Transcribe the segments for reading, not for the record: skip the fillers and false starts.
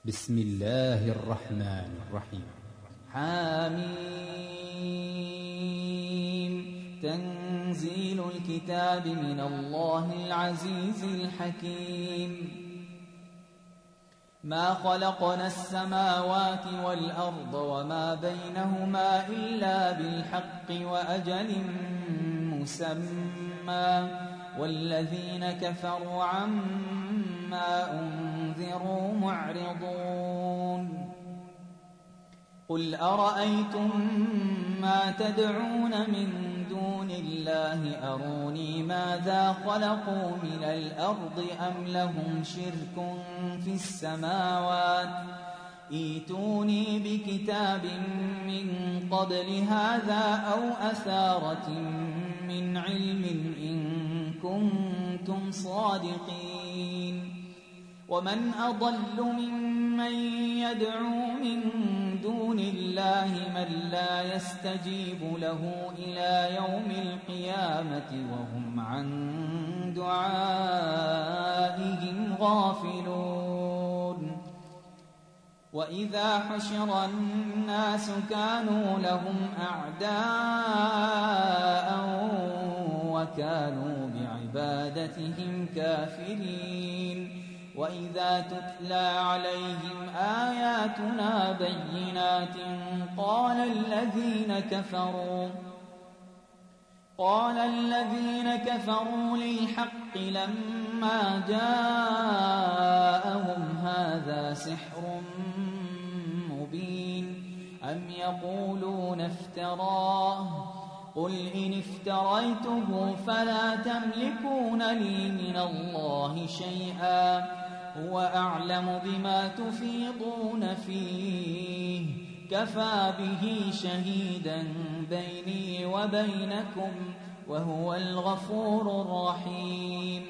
بسم الله الرحمن الرحيم. حميم. تنزيل الكتاب من الله العزيز الحكيم. ما خلقنا السماوات والأرض وما بينهما إلا بالحق وأجل مسمى والذين كفروا عما أنذروا معرضون. قل أرأيتم ما تدعون من دون الله أروني ماذا خلقوا من الأرض أم لهم شرك في السماوات ائتوني بكتاب من قبل هذا أو أثارة من علم إن كنتم صادقين. ومن أضل ممن يدعو من دون الله من لا يستجيب له إلى يوم القيامة وهم عن دعائهم غافلون. وإذا حشر الناس كانوا لهم أعداء وكانوا بعبادتهم كافرين. وإذا تتلى عليهم آياتنا بينات قال الذين كفروا للحق لما جاءهم هذا سحر مبين أم يقولون افتراه قل إن افتريته فلا تملكون لي من الله شيئا هو أعلم بما تفيضون فيه كفى به شهيدا بيني وبينكم وهو الغفور الرحيم.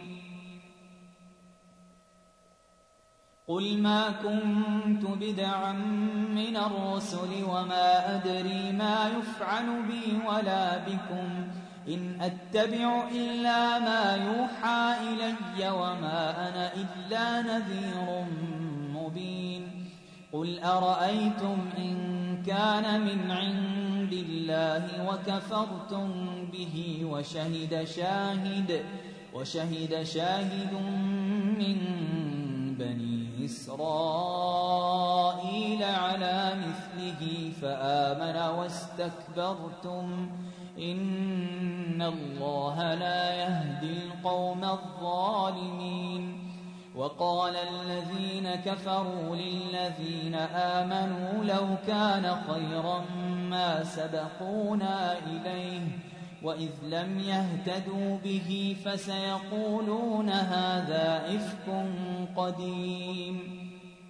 قل ما كنت بدعا من الرسل وما أدري ما يفعل بي ولا بكم إن أتبع إلا ما يوحى إلي وما أنا إلا نذير مبين. قل أرأيتم إن كان من عند الله وكفرتم به وشهد شاهد من بني إسرائيل على مثله فآمن واستكبرتم إن الله لا يهدي القوم الظالمين. وقال الذين كفروا للذين آمنوا لو كان خيرا ما سبقونا إليه وإذ لم يهتدوا به فسيقولون هذا إفك قديم.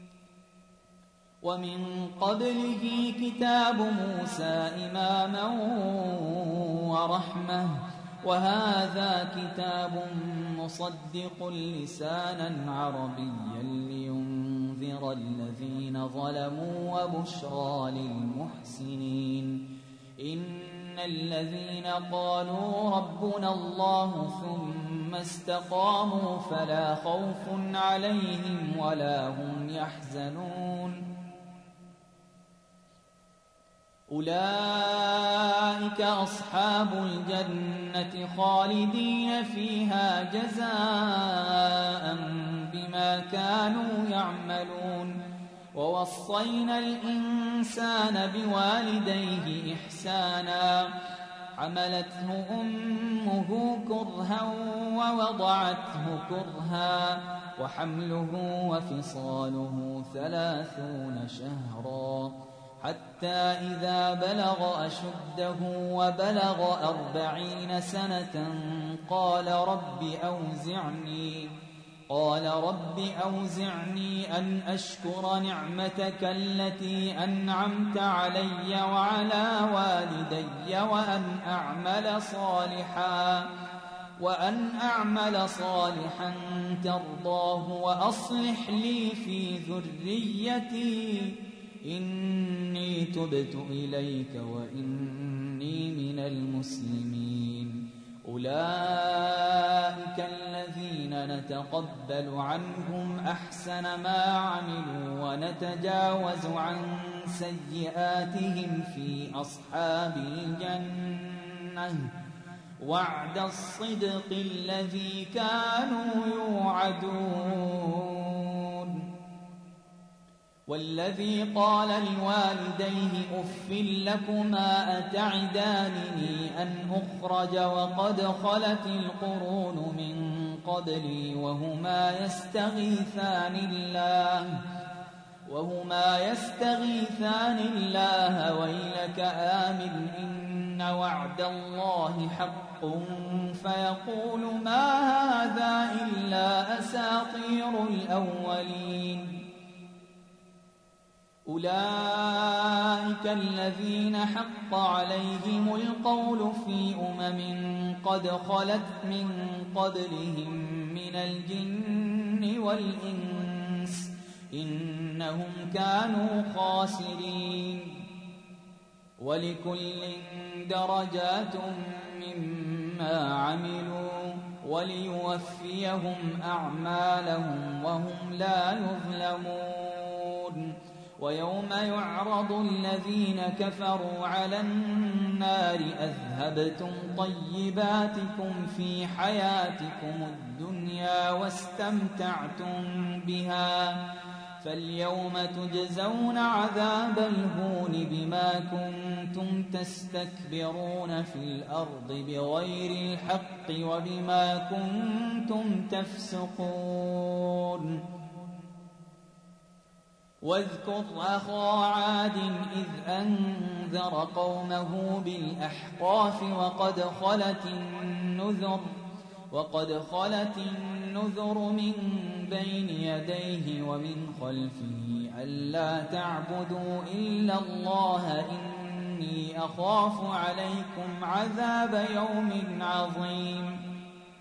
ومن قبله كتاب موسى إماما ورحمة وهذا كتاب مصدق لسانا عربيا لينذر الذين ظلموا وبشرى للمحسنين. إن الذين قالوا ربنا الله ثم استقاموا فلا خوف عليهم ولا هم يحزنون أولئك أصحاب الجنة خالدين فيها جزاء بما كانوا يعملون. ووصينا الإنسان بوالديه إحسانا حملته أمه كرها ووضعته كرها وحمله وفصاله 30 شهرا حتى إذا بلغ أشده وبلغ 40 سنة قال رب أوزعني أن أشكر نعمتك التي أنعمت علي وعلى والدي وأن أعمل صالحا ترضاه وأصلح لي في ذريتي إني تبت إليك وإني من المسلمين. أولئك الذين نتقبل عنهم أحسن ما عملوا ونتجاوز عن سيئاتهم في أصحاب الجنة وعد الصدق الذي كانوا يوعدون. والذي قال لوالديه أف لكما أتعدانني أن أخرج وقد خلت القرون من قبلي وهما يستغيثان الله ويلك آمن إن وعد الله حق فيقول ما هذا إلا أساطير الأولين. أولئك الذين حق عليهم القول في قد خلت من قبلهم من الجن والإنس إنهم كانوا خاسرين. ولكل درجات مما عملوا وليوفيهم أعمالهم وهم لا يظلمون. ويوم يعرض الذين كفروا على النار أذهبتم طيباتكم في حياتكم الدنيا واستمتعتم بها فاليوم تجزون عذاب الهون بما كنتم تستكبرون في الأرض بغير الحق وبما كنتم تفسقون. واذكر أخا عاد إذ أنذر قومه بالأحقاف وقد خلت النذر من بين يديه ومن خلفه ألا تعبدوا إلا الله إني أخاف عليكم عذاب يوم عظيم.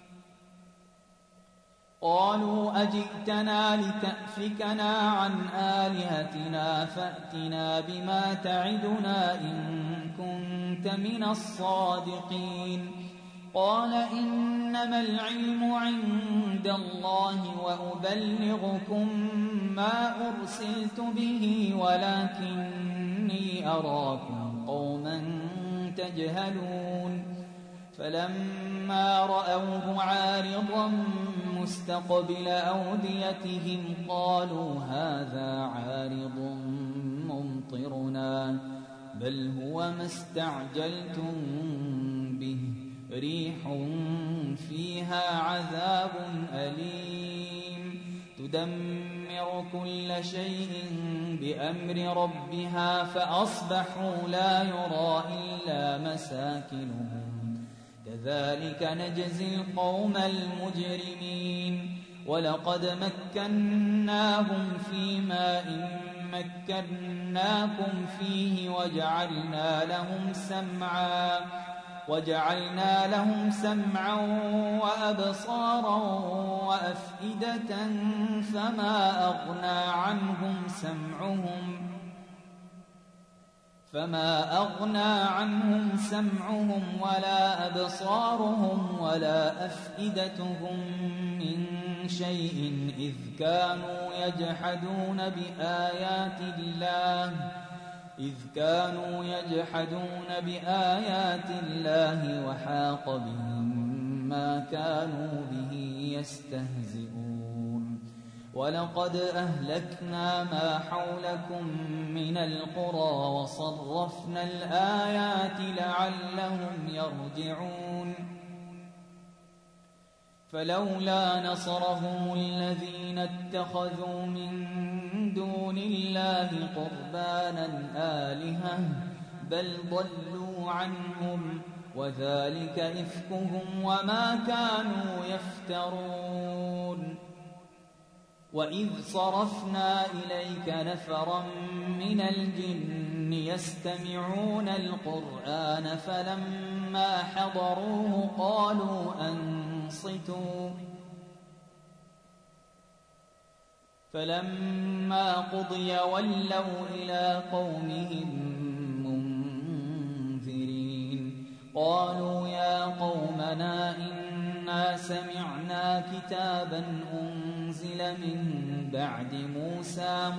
قالوا أجئتنا لتأفكنا عن آلهتنا فأتنا بما تعدنا إن كنت من الصادقين. قال إنما العلم عند الله وأبلغكم ما أرسلت به ولكني أراكم قوما تجهلون. فلما رأوه عارضا مستقبل أوديتهم قالوا هذا عارض ممطرنا بل هو ما استعجلتم به ريح فيها عذاب أليم تدمر كل شيء بأمر ربها فأصبحوا لا يرى إلا مساكنهم كذلك نجزي القوم المجرمين. ولقد مكناهم في ماء مكناكم فيه وجعلنا لهم سمعا وأبصارا وأفئدة فما أغنى عنهم سمعهم ولا أبصارهم ولا أفئدتهم من شيء إذ كانوا يجحدون بآيات الله وحاق بهم ما كانوا به يستهزئون. ولقد أهلكنا ما حولكم من القرى وصرفنا الآيات لعلهم يرجعون. فلولا نصرهم الذين اتخذوا من دون الله قربانا آلهة بل ضلوا عنهم وذلك إفكهم وما كانوا يفترون. وإذ صرفنا إليك نفرا من الجن يستمعون القرآن فلما حضروه قالوا أنصتوا فلما قضي ولوا إلى قومهم منذرين. قالوا يا قومنا إن إنا سمعنا كتابا أنزل من بعد موسى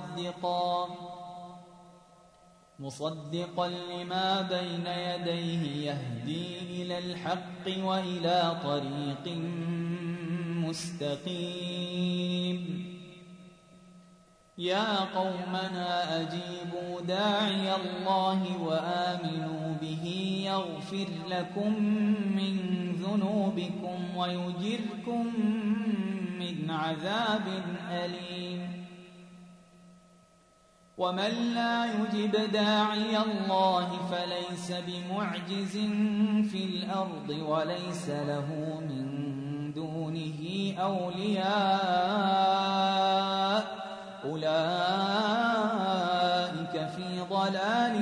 مصدقا لما بين يديه يهدي إلى الحق وإلى طريق مستقيم يا قومنا أجيبوا داعي الله وآمنوا به يغفر لكم من ذنوبكم ويجركم من عذاب أليم ومن لا يجب داعي الله فليس بمعجز في الأرض وليس له من دونه أولياء أولئك في ضلال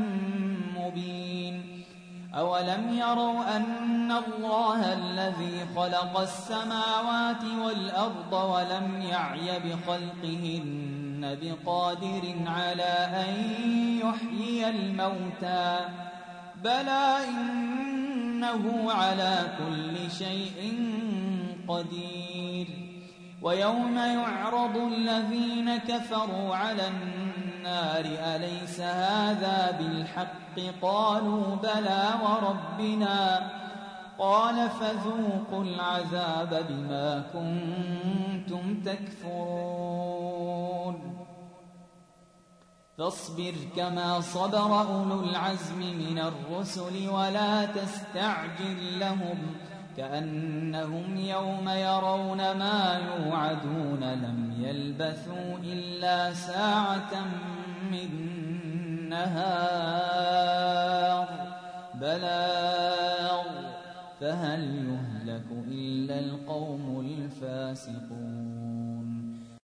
مبين أولم يروا أن الله الذي خلق السماوات والأرض ولم يعي بخلقهن بقادر على أن يحيي الموتى بلى إنه على كل شيء قدير ويوم يعرض الذين كفروا على النار أليس هذا بالحق قالوا بلى وربنا قال فذوقوا العذاب بما كنتم تكفرون فاصبر كما صبر أولو العزم من الرسل ولا تستعجل لهم كأنهم يوم يرون ما يوعدون لم يلبثوا إلا ساعة من نهار بلاغ فهل يهلك إلا القوم الفاسقون